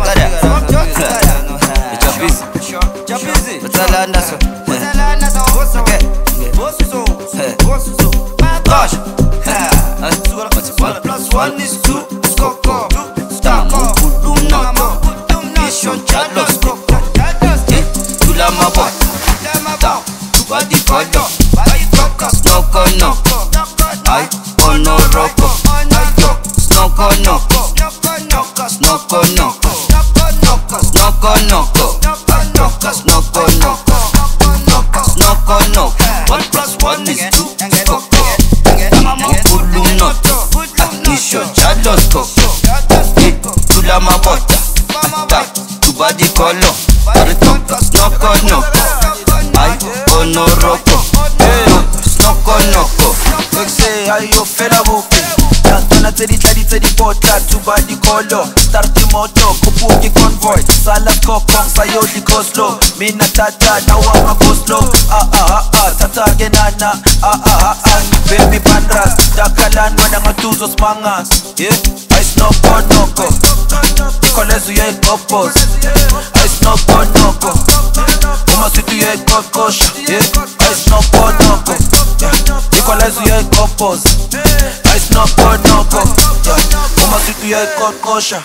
One is two, Skoko, Stamo, Pulunoto, Mission Chalos, Koko, Tula Mabot, Badi Kodo, Snoko Noko, I Ono Roko, Snoko Noko, Snoko Noko, Snoko Noko, Snoko Noko, Snoko Noko, 1 + 1 is 2, Skoko, Pulunoto, Mission Chalos, Koko, Tula Mabota, Badi Kolo, Snoko Noko, I Ono Roko, Snoko Noko. Like say, how you feel about it? Tana tedi bota, Badi Kolo, start the moto, kupuki convoy, salas kokong, sayo di go slow. Mina tata, now I'm a go slow. Tata genana, baby pandras, dakalan manang tuzos mangas. Yeah, I snoko noko, ikolezu ye kopos. I snoko noko, umasitu ye kokosha. Yeah, I snoko noko, ikolezu ye kopos. I snoko noko, umasitu ye kokosha.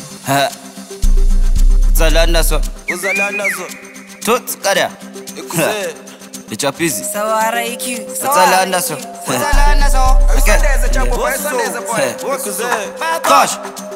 Uzalanda so, Uzalanda so, Toots kada, ikuze. Ichapizi, Sawara IQ, Uzalanda so, Gosh,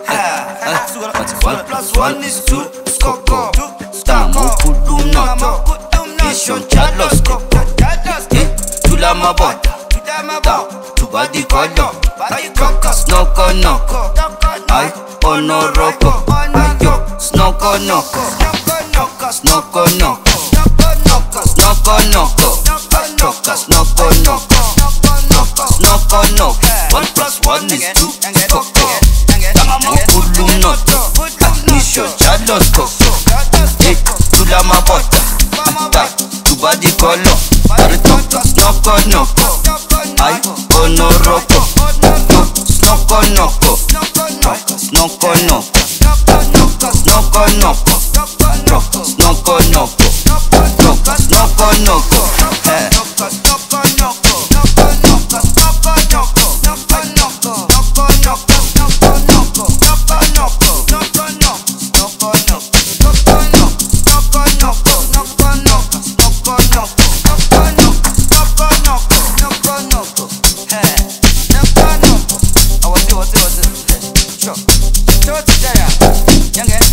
1 + 1 is 2, Skoko, Stamo, Pulunoto, Mission Chalos, Koko, Tula Mabota, Badi Kodo, Snoko Noko, I Ono Roko, Snoko Noko, Snoko Noko, Snoko Noko, Snoko Noko, Snoko Noko, 1 + 1 is 2, Skoko, Pulunoto, Mission Chalos, Koko, Tula Mabota, Badi Kolo, Snoko Noko, I Ono Roko, Snoko Noko, Snoko Noko, Snoko Noko, Snoko Noko, Snoko Noko, Young